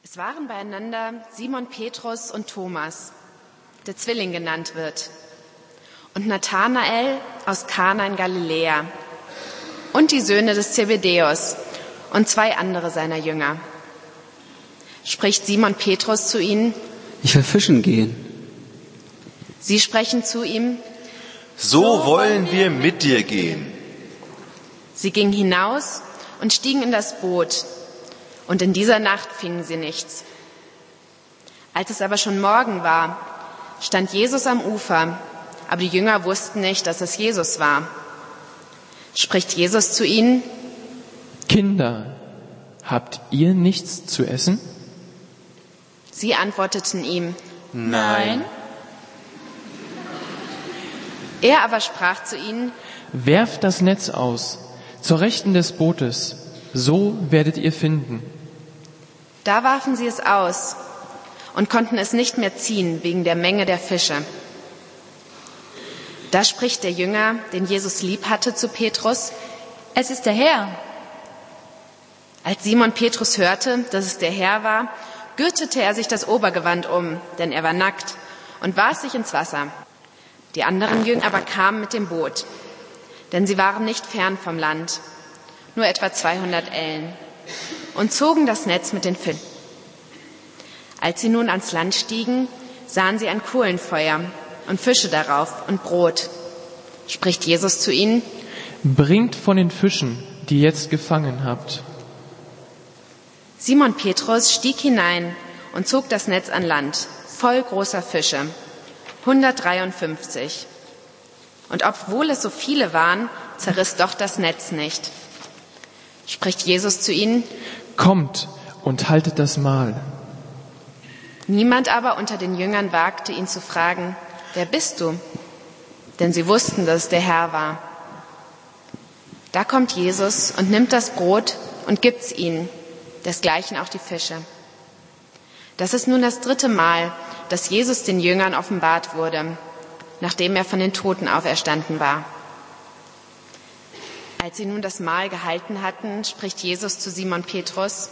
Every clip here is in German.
Es waren beieinander Simon Petrus und Thomas, der Zwilling genannt wird, und Nathanael aus Kana in Galiläa und die Söhne des Zebedäus und 2 andere seiner Jünger. Spricht Simon Petrus zu ihnen: Ich will fischen gehen. Sie sprechen zu ihm: So wollen wir mit dir gehen. Sie gingen hinaus und stiegen in das Boot, und in dieser Nacht fingen sie nichts. Als es aber schon Morgen war, stand Jesus am Ufer, aber die Jünger wussten nicht, dass es Jesus war. Spricht Jesus zu ihnen: Kinder, habt ihr nichts zu essen? Sie antworteten ihm: Nein. Er aber sprach zu ihnen: Werft das Netz aus, zur Rechten des Bootes, so werdet ihr finden. Da warfen sie es aus und konnten es nicht mehr ziehen wegen der Menge der Fische. Da spricht der Jünger, den Jesus lieb hatte, zu Petrus: Es ist der Herr. Als Simon Petrus hörte, dass es der Herr war, gürtete er sich das Obergewand um, denn er war nackt, und warf sich ins Wasser. Die anderen Jünger aber kamen mit dem Boot, denn sie waren nicht fern vom Land, nur etwa 200 Ellen, und zogen das Netz mit den Fischen. Als sie nun ans Land stiegen, sahen sie ein Kohlenfeuer und Fische darauf und Brot. Spricht Jesus zu ihnen: Bringt von den Fischen, die ihr jetzt gefangen habt. Simon Petrus stieg hinein und zog das Netz an Land, voll großer Fische, 153. Und obwohl es so viele waren, zerriss doch das Netz nicht. Spricht Jesus zu ihnen: Kommt und haltet das Mahl. Niemand aber unter den Jüngern wagte, ihn zu fragen: Wer bist du? Denn sie wussten, dass es der Herr war. Da kommt Jesus und nimmt das Brot und gibt's ihnen, desgleichen auch die Fische. Das ist nun das 3. Mal, dass Jesus den Jüngern offenbart wurde, nachdem er von den Toten auferstanden war. Als sie nun das Mahl gehalten hatten, spricht Jesus zu Simon Petrus: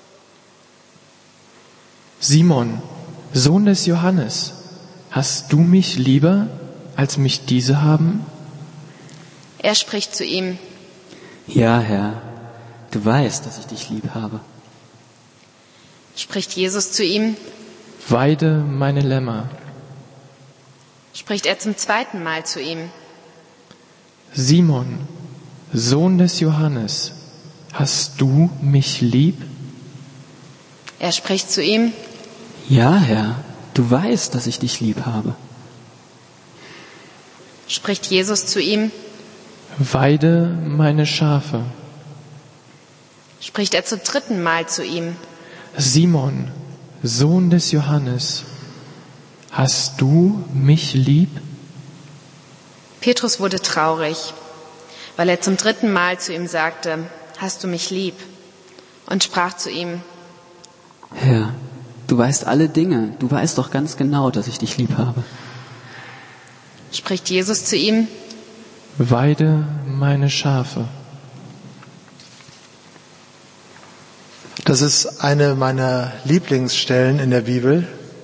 Simon, Sohn des Johannes, hast du mich lieber, als mich diese haben? Er spricht zu ihm: Ja, Herr, du weißt, dass ich dich lieb habe. Spricht Jesus zu ihm: Weide meine Lämmer. Spricht er zum 2. Mal zu ihm: Simon, Sohn des Johannes, hast du mich lieb? Er spricht zu ihm: Ja, Herr, du weißt, dass ich dich lieb habe. Spricht Jesus zu ihm: Weide meine Schafe. Spricht er zum 3. Mal zu ihm: Simon, Sohn des Johannes, hast du mich lieb? Petrus wurde traurig, weil er zum 3. Mal zu ihm sagte: Hast du mich lieb? Und sprach zu ihm: Herr, du weißt alle Dinge. Du weißt doch ganz genau, dass ich dich lieb habe. Spricht Jesus zu ihm: Weide meine Schafe. Das ist eine meiner Lieblingsstellen in der Bibel.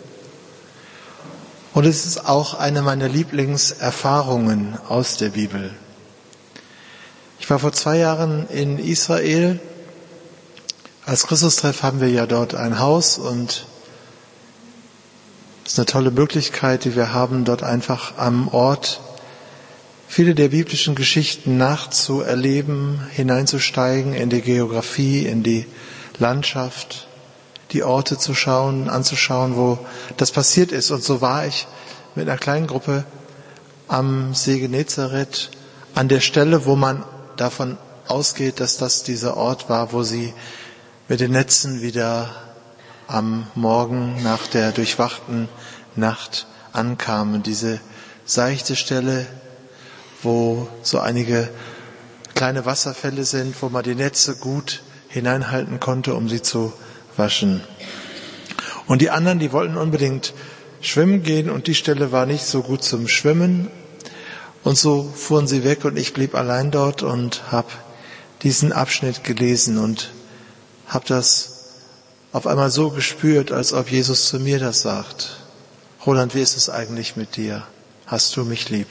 Und es ist auch eine meiner Lieblingserfahrungen aus der Bibel. Ich war vor 2 Jahren in Israel. Als Christustreff haben wir ja dort ein Haus und es ist eine tolle Möglichkeit, die wir haben, dort einfach am Ort viele der biblischen Geschichten nachzuerleben, hineinzusteigen in die Geografie, in die Landschaft, die Orte zu schauen, anzuschauen, wo das passiert ist. Und so war ich mit einer kleinen Gruppe am See Genezareth, an der Stelle, wo man davon ausgeht, dass das dieser Ort war, wo sie mit den Netzen wieder am Morgen nach der durchwachten Nacht ankamen. Diese seichte Stelle, wo so einige kleine Wasserfälle sind, wo man die Netze gut hineinhalten konnte, um sie zu waschen. Und die anderen, die wollten unbedingt schwimmen gehen und die Stelle war nicht so gut zum Schwimmen. Und so fuhren sie weg und ich blieb allein dort und habe diesen Abschnitt gelesen und habe das auf einmal so gespürt, als ob Jesus zu mir das sagt. Roland, wie ist es eigentlich mit dir? Hast du mich lieb?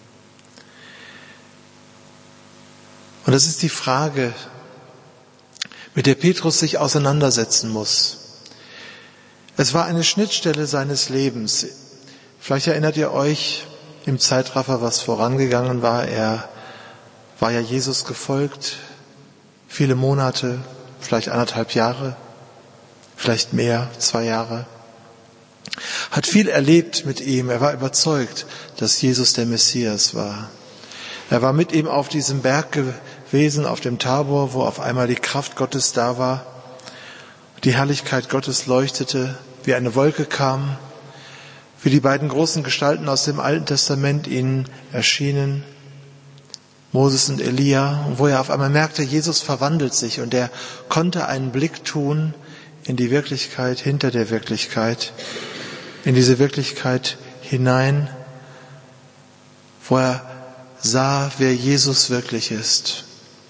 Und das ist die Frage, mit der Petrus sich auseinandersetzen muss. Es war eine Schnittstelle seines Lebens. Vielleicht erinnert ihr euch im Zeitraffer, was vorangegangen war. Er war ja Jesus gefolgt, viele Monate, vielleicht 1,5 Jahre, vielleicht mehr, 2 Jahre. Hat viel erlebt mit ihm. Er war überzeugt, dass Jesus der Messias war. Er war mit ihm auf diesem Berg gewesen, auf dem Tabor, wo auf einmal die Kraft Gottes da war. Die Herrlichkeit Gottes leuchtete, wie eine Wolke kam, wie die beiden großen Gestalten aus dem Alten Testament ihnen erschienen, Moses und Elia, wo er auf einmal merkte, Jesus verwandelt sich und er konnte einen Blick tun in die Wirklichkeit, hinter der Wirklichkeit, in diese Wirklichkeit hinein, wo er sah, wer Jesus wirklich ist.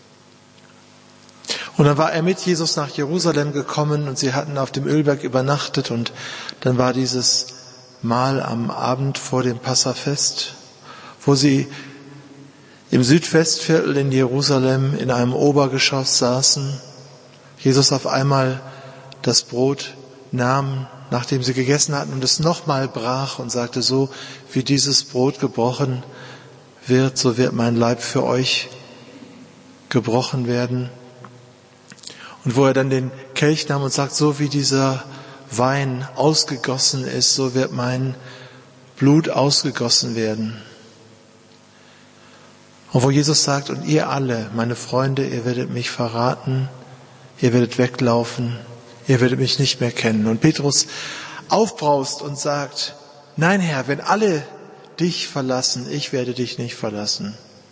Und dann war er mit Jesus nach Jerusalem gekommen und sie hatten auf dem Ölberg übernachtet und dann war dieses Mahl am Abend vor dem Passafest, wo sie im Südwestviertel in Jerusalem in einem Obergeschoss saßen. Jesus auf einmal das Brot nahm, nachdem sie gegessen hatten und es nochmal brach und sagte, so wie dieses Brot gebrochen wird, so wird mein Leib für euch gebrochen werden. Und wo er dann den Kelch nahm und sagt, so wie dieser Wein ausgegossen ist, so wird mein Blut ausgegossen werden. Und wo Jesus sagt, und ihr alle, meine Freunde, ihr werdet mich verraten, ihr werdet weglaufen, ihr werdet mich nicht mehr kennen. Und Petrus aufbraust und sagt, nein Herr, wenn alle dich verlassen, ich werde dich nicht verlassen.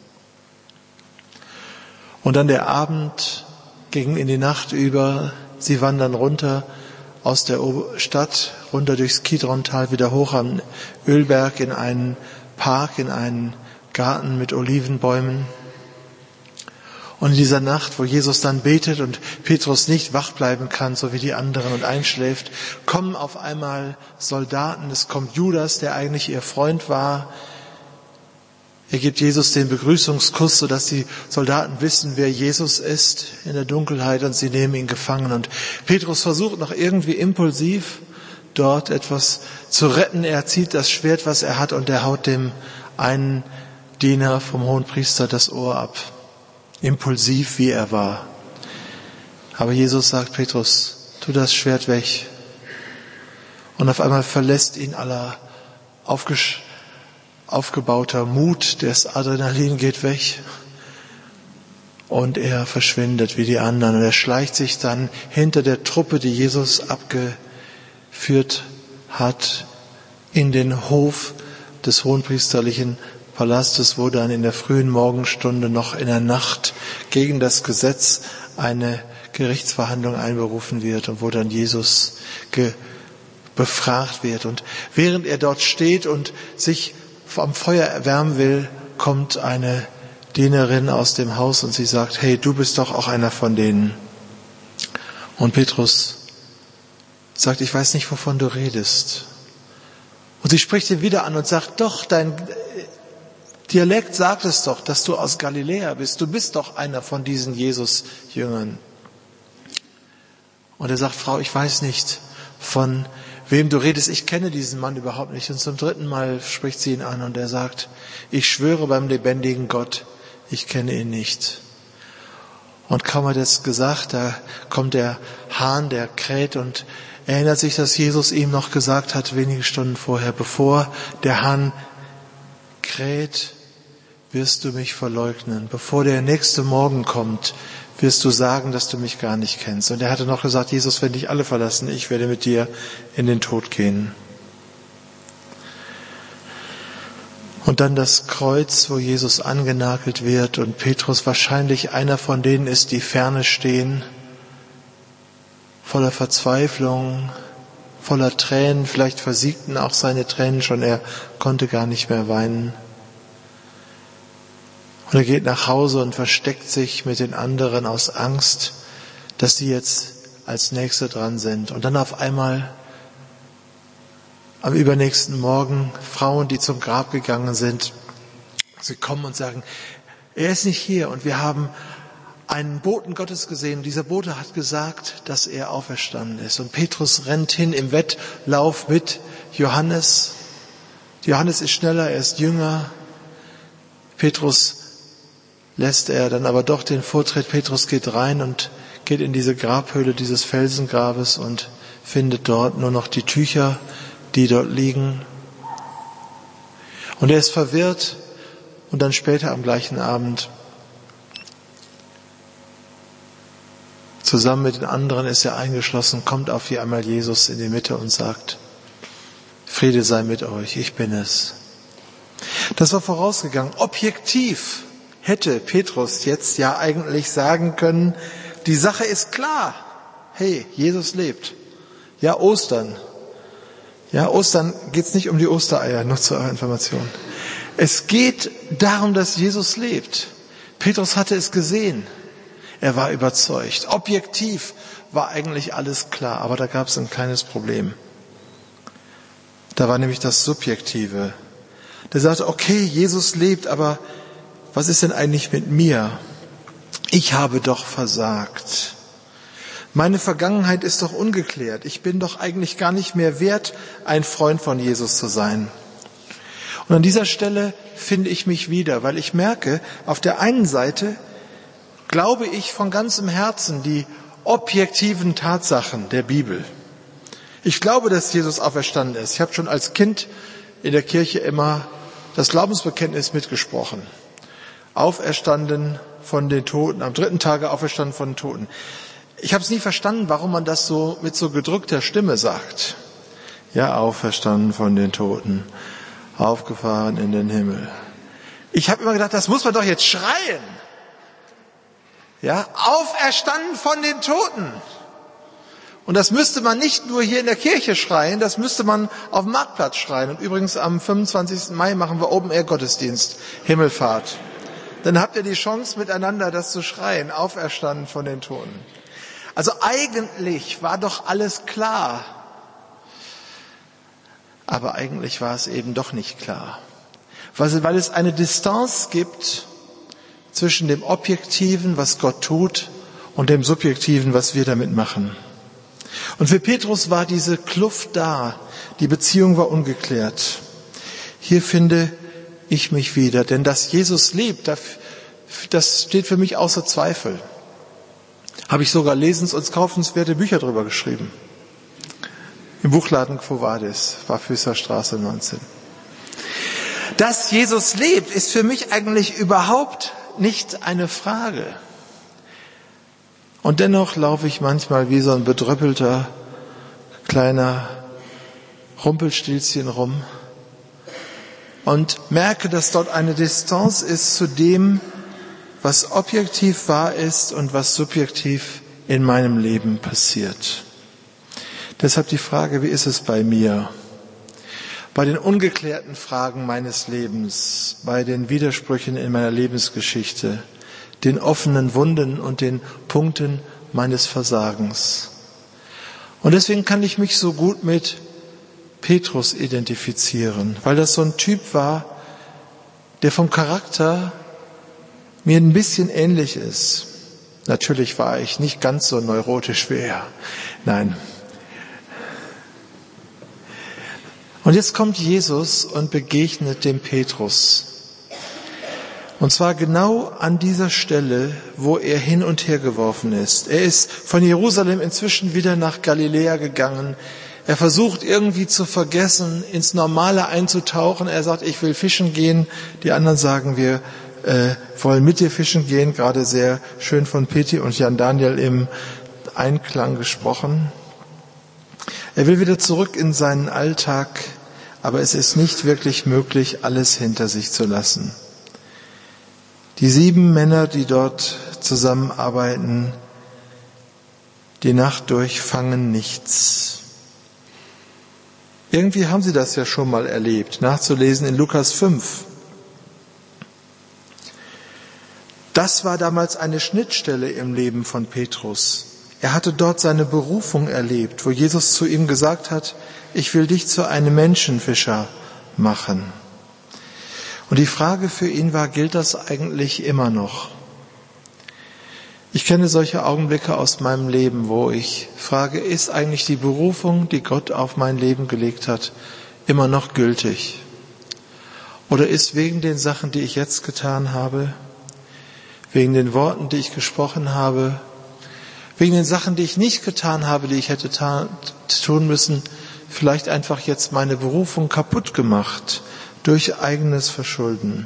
Und dann der Abend ging in die Nacht über, sie wandern runter aus der Stadt, runter durchs Kidrontal, wieder hoch am Ölberg in einen Park, in einen Garten mit Olivenbäumen. Und in dieser Nacht, wo Jesus dann betet und Petrus nicht wach bleiben kann, so wie die anderen, und einschläft, kommen auf einmal Soldaten. Es kommt Judas, der eigentlich ihr Freund war. Er gibt Jesus den Begrüßungskuss, sodass die Soldaten wissen, wer Jesus ist in der Dunkelheit, und sie nehmen ihn gefangen. Und Petrus versucht noch irgendwie impulsiv dort etwas zu retten. Er zieht das Schwert, was er hat, und er haut dem einen Diener vom Hohenpriester das Ohr ab. Impulsiv, wie er war. Aber Jesus sagt, Petrus, tu das Schwert weg. Und auf einmal verlässt ihn aller aufgebauter Mut, das Adrenalin geht weg und er verschwindet wie die anderen. Und er schleicht sich dann hinter der Truppe, die Jesus abgeführt hat, in den Hof des hohenpriesterlichen Palastes, wo dann in der frühen Morgenstunde noch in der Nacht gegen das Gesetz eine Gerichtsverhandlung einberufen wird und wo dann Jesus befragt wird. Und während er dort steht und sich am Feuer erwärmen will, kommt eine Dienerin aus dem Haus und sie sagt, hey, du bist doch auch einer von denen. Und Petrus sagt, ich weiß nicht, wovon du redest. Und sie spricht ihn wieder an und sagt, doch, dein Dialekt sagt es doch, dass du aus Galiläa bist. Du bist doch einer von diesen Jesus-Jüngern. Und er sagt, Frau, ich weiß nicht, von wem du redest. Ich kenne diesen Mann überhaupt nicht. Und zum 3. Mal spricht sie ihn an und er sagt, ich schwöre beim lebendigen Gott, ich kenne ihn nicht. Und kaum hat er es gesagt, da kommt der Hahn, der kräht, und erinnert sich, dass Jesus ihm noch gesagt hat, wenige Stunden vorher, bevor der Hahn kräht, wirst du mich verleugnen. Bevor der nächste Morgen kommt, wirst du sagen, dass du mich gar nicht kennst. Und er hatte noch gesagt, Jesus, wenn dich alle verlassen, ich werde mit dir in den Tod gehen. Und dann das Kreuz, wo Jesus angenagelt wird und Petrus wahrscheinlich einer von denen ist, die ferne stehen, voller Verzweiflung, voller Tränen, vielleicht versiegten auch seine Tränen schon, er konnte gar nicht mehr weinen. Und er geht nach Hause und versteckt sich mit den anderen aus Angst, dass sie jetzt als Nächste dran sind. Und dann auf einmal am übernächsten Morgen Frauen, die zum Grab gegangen sind, sie kommen und sagen, er ist nicht hier und wir haben einen Boten Gottes gesehen. Dieser Bote hat gesagt, dass er auferstanden ist. Und Petrus rennt hin im Wettlauf mit Johannes. Johannes ist schneller, er ist jünger. Petrus lässt er dann aber doch den Vortritt. Petrus geht rein und geht in diese Grabhöhle dieses Felsengrabes und findet dort nur noch die Tücher, die dort liegen. Und er ist verwirrt und dann später am gleichen Abend zusammen mit den anderen ist er eingeschlossen, kommt auf einmal Jesus in die Mitte und sagt, Friede sei mit euch, ich bin es. Das war vorausgegangen. Objektiv hätte Petrus jetzt ja eigentlich sagen können, die Sache ist klar. Hey, Jesus lebt. Ja, Ostern. Ja, Ostern geht's nicht um die Ostereier, nur zur Information. Es geht darum, dass Jesus lebt. Petrus hatte es gesehen. Er war überzeugt. Objektiv war eigentlich alles klar, aber da gab es ein kleines Problem. Da war nämlich das Subjektive. Der sagte, okay, Jesus lebt, aber was ist denn eigentlich mit mir? Ich habe doch versagt. Meine Vergangenheit ist doch ungeklärt. Ich bin doch eigentlich gar nicht mehr wert, ein Freund von Jesus zu sein. Und an dieser Stelle finde ich mich wieder, weil ich merke, auf der einen Seite glaube ich von ganzem Herzen die objektiven Tatsachen der Bibel. Ich glaube, dass Jesus auferstanden ist. Ich habe schon als Kind in der Kirche immer das Glaubensbekenntnis mitgesprochen. Auferstanden von den Toten, am 3. Tage auferstanden von den Toten. Ich habe es nie verstanden, warum man das so mit so gedrückter Stimme sagt. Ja, auferstanden von den Toten, aufgefahren in den Himmel. Ich habe immer gedacht, das muss man doch jetzt schreien. Ja, auferstanden von den Toten. Und das müsste man nicht nur hier in der Kirche schreien, das müsste man auf dem Marktplatz schreien. Und übrigens am 25. Mai machen wir Open-Air-Gottesdienst, Himmelfahrt. Dann habt ihr die Chance, miteinander das zu schreien, auferstanden von den Toten. Also eigentlich war doch alles klar. Aber eigentlich war es eben doch nicht klar. Weil es eine Distanz gibt zwischen dem Objektiven, was Gott tut, und dem Subjektiven, was wir damit machen. Und für Petrus war diese Kluft da. Die Beziehung war ungeklärt. Hier finde ich mich wieder. Denn dass Jesus lebt, das steht für mich außer Zweifel. Habe ich sogar lesens- und kaufenswerte Bücher drüber geschrieben. Im Buchladen Quo Vadis, Barfüßer Straße 19. Dass Jesus lebt, ist für mich eigentlich überhaupt nicht eine Frage. Und dennoch laufe ich manchmal wie so ein bedröppelter kleiner Rumpelstilzchen rum und merke, dass dort eine Distanz ist zu dem, was objektiv wahr ist und was subjektiv in meinem Leben passiert. Deshalb die Frage, wie ist es bei mir? Bei den ungeklärten Fragen meines Lebens, bei den Widersprüchen in meiner Lebensgeschichte, den offenen Wunden und den Punkten meines Versagens. Und deswegen kann ich mich so gut mit Petrus identifizieren, weil das so ein Typ war, der vom Charakter mir ein bisschen ähnlich ist. Natürlich war ich nicht ganz so neurotisch wie er. Nein. Und jetzt kommt Jesus und begegnet dem Petrus. Und zwar genau an dieser Stelle, wo er hin und her geworfen ist. Er ist von Jerusalem inzwischen wieder nach Galiläa gegangen. Er versucht irgendwie zu vergessen, ins Normale einzutauchen. Er sagt, ich will fischen gehen. Die anderen sagen, wir wollen mit dir fischen gehen. Gerade sehr schön von Peti und Jan Daniel im Einklang gesprochen. Er will wieder zurück in seinen Alltag, aber es ist nicht wirklich möglich, alles hinter sich zu lassen. Die 7 Männer, die dort zusammenarbeiten, die Nacht durch, fangen nichts. Irgendwie haben sie das ja schon mal erlebt, nachzulesen in Lukas 5. Das war damals eine Schnittstelle im Leben von Petrus. Er hatte dort seine Berufung erlebt, wo Jesus zu ihm gesagt hat, ich will dich zu einem Menschenfischer machen. Und die Frage für ihn war, gilt das eigentlich immer noch? Ich kenne solche Augenblicke aus meinem Leben, wo ich frage, ist eigentlich die Berufung, die Gott auf mein Leben gelegt hat, immer noch gültig? Oder ist wegen den Sachen, die ich jetzt getan habe, wegen den Worten, die ich gesprochen habe, wegen den Sachen, die ich nicht getan habe, die ich hätte tun müssen, vielleicht einfach jetzt meine Berufung kaputt gemacht durch eigenes Verschulden?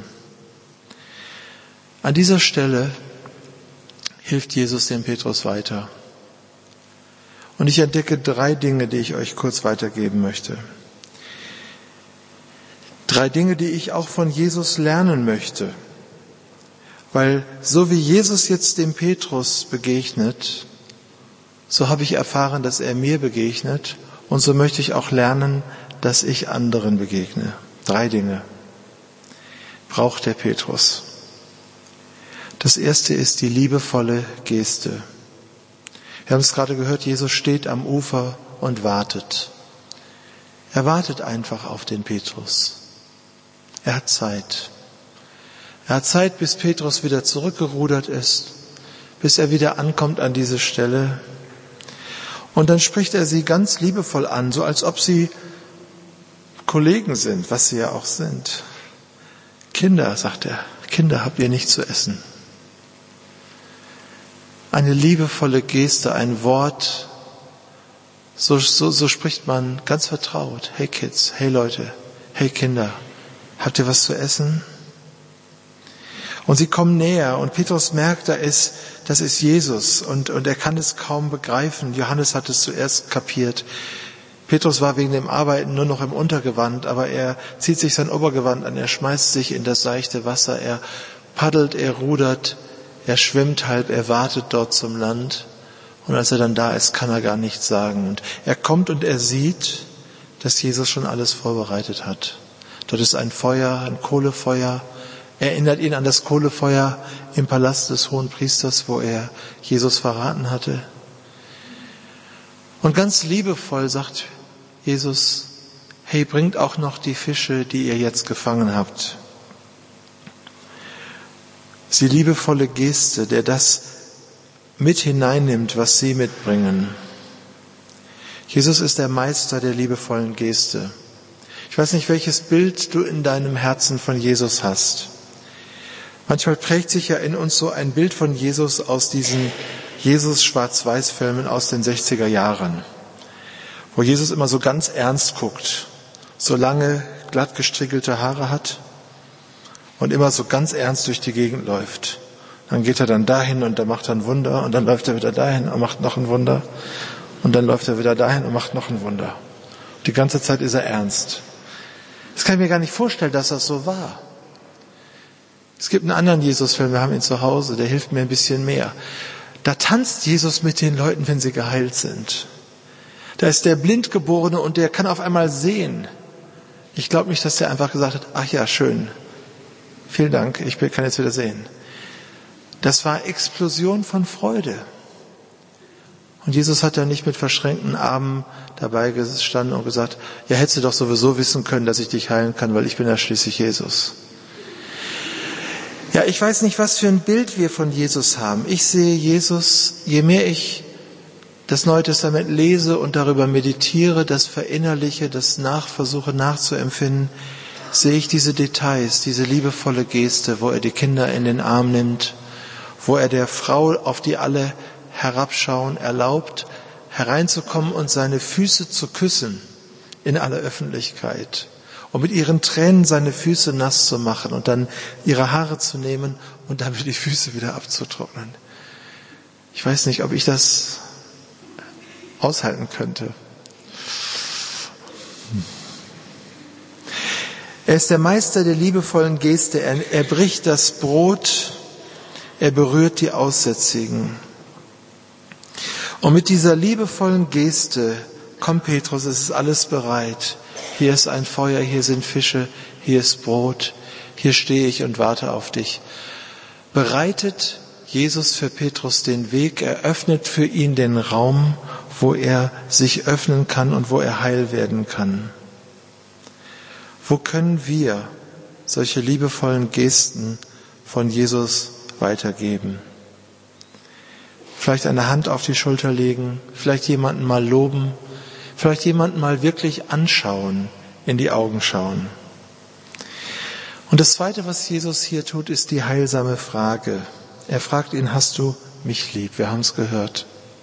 An dieser Stelle hilft Jesus dem Petrus weiter. Und ich entdecke 3 Dinge, die ich euch kurz weitergeben möchte. 3 Dinge, die ich auch von Jesus lernen möchte. Weil so wie Jesus jetzt dem Petrus begegnet, so habe ich erfahren, dass er mir begegnet. Und so möchte ich auch lernen, dass ich anderen begegne. 3 Dinge braucht der Petrus. Das erste ist die liebevolle Geste. Wir haben es gerade gehört, Jesus steht am Ufer und wartet. Er wartet einfach auf den Petrus. Er hat Zeit. Er hat Zeit, bis Petrus wieder zurückgerudert ist, bis er wieder ankommt an diese Stelle. Und dann spricht er sie ganz liebevoll an, so als ob sie Kollegen sind, was sie ja auch sind. Kinder, sagt er, Kinder, habt ihr nicht zu essen? Eine liebevolle Geste, ein Wort, so spricht man ganz vertraut. Hey Kids, hey Leute, hey Kinder, habt ihr was zu essen? Und sie kommen näher und Petrus merkt, das ist Jesus und er kann es kaum begreifen. Johannes hat es zuerst kapiert. Petrus war wegen dem Arbeiten nur noch im Untergewand, aber er zieht sich sein Obergewand an, er schmeißt sich in das seichte Wasser, er paddelt, er rudert, er schwimmt halb, er wartet dort zum Land. Und als er dann da ist, kann er gar nichts sagen. Und er kommt und er sieht, dass Jesus schon alles vorbereitet hat. Dort ist ein Feuer, ein Kohlefeuer. Erinnert ihn an das Kohlefeuer im Palast des Hohenpriesters, wo er Jesus verraten hatte. Und ganz liebevoll sagt Jesus, hey, bringt auch noch die Fische, die ihr jetzt gefangen habt. Die liebevolle Geste, der das mit hineinnimmt, was sie mitbringen. Jesus ist der Meister der liebevollen Geste. Ich weiß nicht, welches Bild du in deinem Herzen von Jesus hast. Manchmal prägt sich ja in uns so ein Bild von Jesus aus diesen Jesus-Schwarz-Weiß-Filmen aus den 60er Jahren, wo Jesus immer so ganz ernst guckt, so lange, glatt gestrickelte Haare hat und immer so ganz ernst durch die Gegend läuft. Dann geht er dann dahin und da macht er ein Wunder und dann läuft er wieder dahin und macht noch ein Wunder und dann läuft er wieder dahin und macht noch ein Wunder. Und die ganze Zeit ist er ernst. Das kann ich mir gar nicht vorstellen, dass das so war. Es gibt einen anderen Jesus-Film, wir haben ihn zu Hause, der hilft mir ein bisschen mehr. Da tanzt Jesus mit den Leuten, wenn sie geheilt sind. Da ist der Blindgeborene und der kann auf einmal sehen. Ich glaube nicht, dass der einfach gesagt hat, ach ja, schön, vielen Dank, ich kann jetzt wieder sehen. Das war Explosion von Freude. Und Jesus hat da nicht mit verschränkten Armen dabei gestanden und gesagt, ja, hättest du doch sowieso wissen können, dass ich dich heilen kann, weil ich bin ja schließlich Jesus. Ja, ich weiß nicht, was für ein Bild wir von Jesus haben. Ich sehe Jesus, je mehr ich das Neue Testament lese und darüber meditiere, das verinnerliche, das versuche nachzuempfinden, sehe ich diese Details, diese liebevolle Geste, wo er die Kinder in den Arm nimmt, wo er der Frau, auf die alle herabschauen, erlaubt, hereinzukommen und seine Füße zu küssen in aller Öffentlichkeit und mit ihren Tränen seine Füße nass zu machen und dann ihre Haare zu nehmen und damit die Füße wieder abzutrocknen. Ich weiß nicht, ob ich das aushalten könnte. Er ist der Meister der liebevollen Geste. Er bricht das Brot, er berührt die Aussätzigen. Und mit dieser liebevollen Geste kommt Petrus, es ist alles bereit. Hier ist ein Feuer, hier sind Fische, hier ist Brot, hier stehe ich und warte auf dich. Bereitet Jesus für Petrus den Weg, er öffnet für ihn den Raum, wo er sich öffnen kann und wo er heil werden kann. Wo können wir solche liebevollen Gesten von Jesus weitergeben? Vielleicht eine Hand auf die Schulter legen, vielleicht jemanden mal loben, vielleicht jemanden mal wirklich anschauen, in die Augen schauen. Und das Zweite, was Jesus hier tut, ist die heilsame Frage. Er fragt ihn, hast du mich lieb? Wir haben es gehört.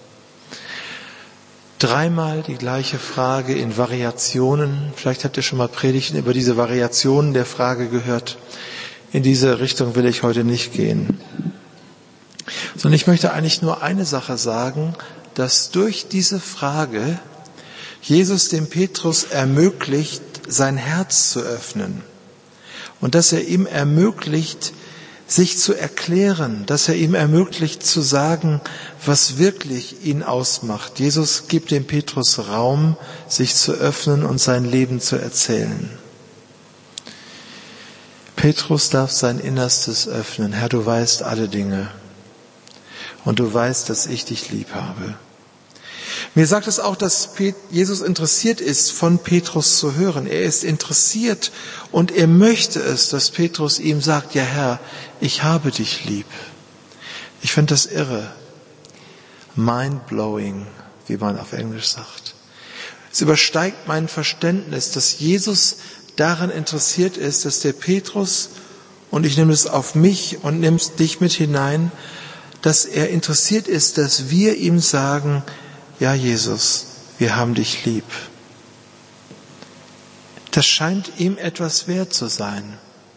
3-mal die gleiche Frage in Variationen. Vielleicht habt ihr schon mal Predigten über diese Variationen der Frage gehört. In diese Richtung will ich heute nicht gehen. Sondern ich möchte eigentlich nur eine Sache sagen, dass durch diese Frage Jesus dem Petrus ermöglicht, sein Herz zu öffnen. Und dass er ihm ermöglicht, sich zu erklären, dass er ihm ermöglicht zu sagen, was wirklich ihn ausmacht. Jesus gibt dem Petrus Raum, sich zu öffnen und sein Leben zu erzählen. Petrus darf sein Innerstes öffnen. Herr, du weißt alle Dinge. Und du weißt, dass ich dich lieb habe. Mir sagt es auch, dass Jesus interessiert ist, von Petrus zu hören. Er ist interessiert und er möchte es, dass Petrus ihm sagt, ja Herr, ich habe dich lieb. Ich finde das irre. Mind-blowing, wie man auf Englisch sagt. Es übersteigt mein Verständnis, dass Jesus daran interessiert ist, dass der Petrus, und ich nehme es auf mich und nehme dich mit hinein, dass er interessiert ist, dass wir ihm sagen, ja, Jesus, wir haben dich lieb. Das scheint ihm etwas wert zu sein.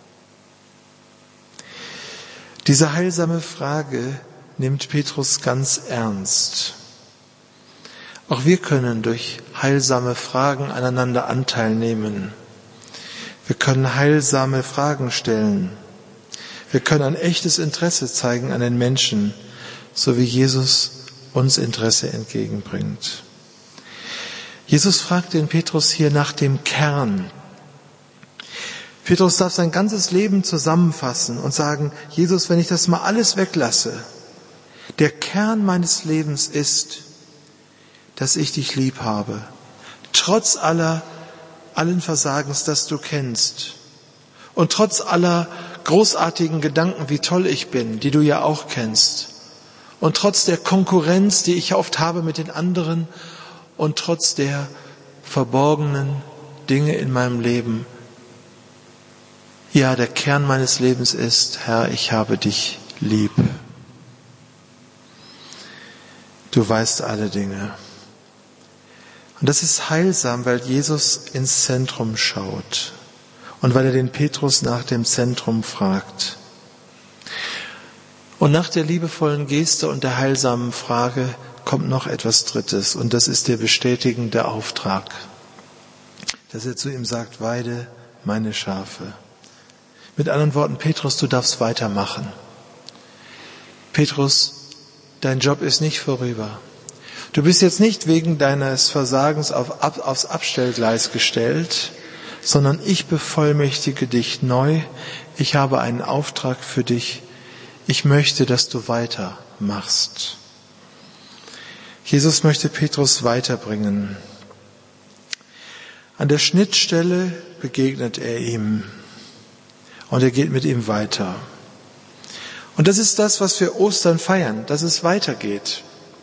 Diese heilsame Frage nimmt Petrus ganz ernst. Auch wir können durch heilsame Fragen aneinander Anteil nehmen. Wir können heilsame Fragen stellen. Wir können ein echtes Interesse zeigen an den Menschen, so wie Jesus uns Interesse entgegenbringt. Jesus fragt den Petrus hier nach dem Kern. Petrus darf sein ganzes Leben zusammenfassen und sagen, Jesus, wenn ich das mal alles weglasse, der Kern meines Lebens ist, dass ich dich lieb habe. Trotz allen Versagens, das du kennst. Und trotz aller großartigen Gedanken, wie toll ich bin, die du ja auch kennst. Und trotz der Konkurrenz, die ich oft habe mit den anderen und trotz der verborgenen Dinge in meinem Leben. Ja, der Kern meines Lebens ist, Herr, ich habe dich lieb. Du weißt alle Dinge. Und das ist heilsam, weil Jesus ins Zentrum schaut und weil er den Petrus nach dem Zentrum fragt. Und nach der liebevollen Geste und der heilsamen Frage kommt noch etwas Drittes, und das ist der bestätigende Auftrag, dass er zu ihm sagt, weide meine Schafe. Mit anderen Worten, Petrus, du darfst weitermachen. Petrus, dein Job ist nicht vorüber. Du bist jetzt nicht wegen deines Versagens aufs Abstellgleis gestellt, sondern ich bevollmächtige dich neu. Ich habe einen Auftrag für dich. Ich möchte, dass du weitermachst. Jesus möchte Petrus weiterbringen. An der Schnittstelle begegnet er ihm und er geht mit ihm weiter. Und das ist das, was wir Ostern feiern, dass es weitergeht.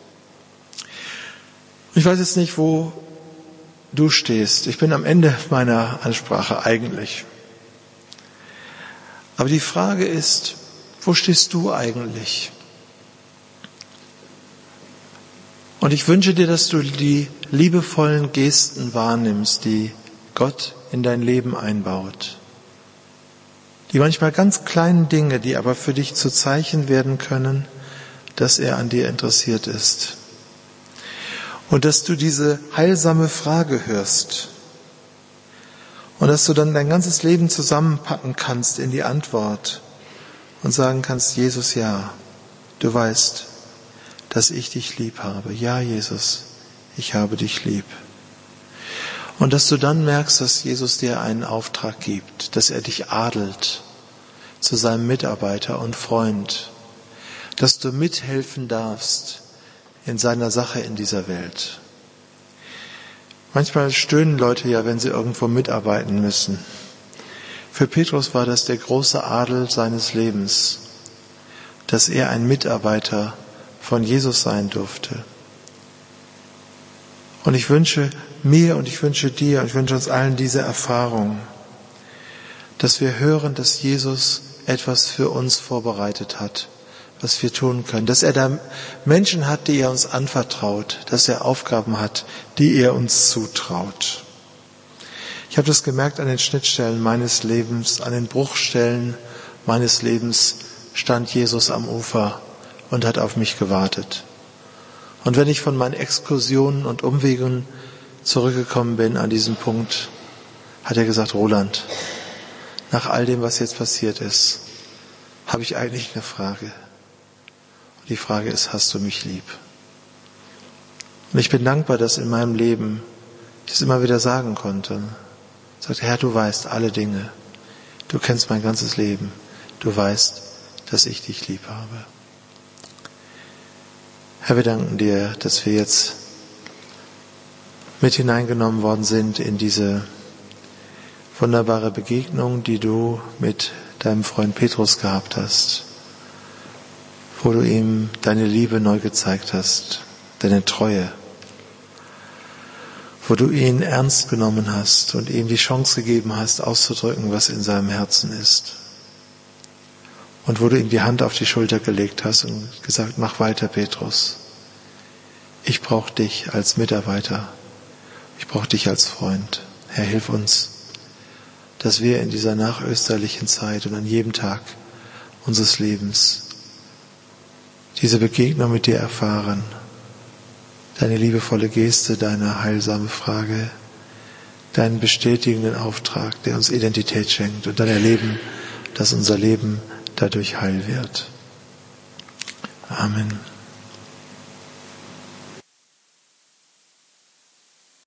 Ich weiß jetzt nicht, wo du stehst. Ich bin am Ende meiner Ansprache eigentlich. Aber die Frage ist, wo stehst du eigentlich? Und ich wünsche dir, dass du die liebevollen Gesten wahrnimmst, die Gott in dein Leben einbaut. Die manchmal ganz kleinen Dinge, die aber für dich zu Zeichen werden können, dass er an dir interessiert ist. Und dass du diese heilsame Frage hörst. Und dass du dann dein ganzes Leben zusammenpacken kannst in die Antwort. Und sagen kannst, Jesus, ja, du weißt, dass ich dich lieb habe. Ja, Jesus, ich habe dich lieb. Und dass du dann merkst, dass Jesus dir einen Auftrag gibt, dass er dich adelt zu seinem Mitarbeiter und Freund, dass du mithelfen darfst in seiner Sache in dieser Welt. Manchmal stöhnen Leute ja, wenn sie irgendwo mitarbeiten müssen. Für Petrus war das der große Adel seines Lebens, dass er ein Mitarbeiter von Jesus sein durfte. Und ich wünsche mir und ich wünsche dir und ich wünsche uns allen diese Erfahrung, dass wir hören, dass Jesus etwas für uns vorbereitet hat, was wir tun können, dass er da Menschen hat, die er uns anvertraut, dass er Aufgaben hat, die er uns zutraut. Ich habe das gemerkt an den Schnittstellen meines Lebens, an den Bruchstellen meines Lebens stand Jesus am Ufer und hat auf mich gewartet. Und wenn ich von meinen Exkursionen und Umwegen zurückgekommen bin an diesem Punkt, hat er gesagt, Roland, nach all dem, was jetzt passiert ist, habe ich eigentlich eine Frage. Und die Frage ist, hast du mich lieb? Und ich bin dankbar, dass in meinem Leben ich es immer wieder sagen konnte. Ich sagte, Herr, du weißt alle Dinge. Du kennst mein ganzes Leben. Du weißt, dass ich dich lieb habe. Herr, wir danken dir, dass wir jetzt mit hineingenommen worden sind in diese wunderbare Begegnung, die du mit deinem Freund Petrus gehabt hast, wo du ihm deine Liebe neu gezeigt hast, deine Treue, wo du ihn ernst genommen hast und ihm die Chance gegeben hast, auszudrücken, was in seinem Herzen ist. Und wo du ihm die Hand auf die Schulter gelegt hast und gesagt, mach weiter, Petrus. Ich brauche dich als Mitarbeiter. Ich brauche dich als Freund. Herr, hilf uns, dass wir in dieser nachösterlichen Zeit und an jedem Tag unseres Lebens diese Begegnung mit dir erfahren. Deine liebevolle Geste, deine heilsame Frage, deinen bestätigenden Auftrag, der uns Identität schenkt und dann erleben, dass unser Leben dadurch heil wird. Amen.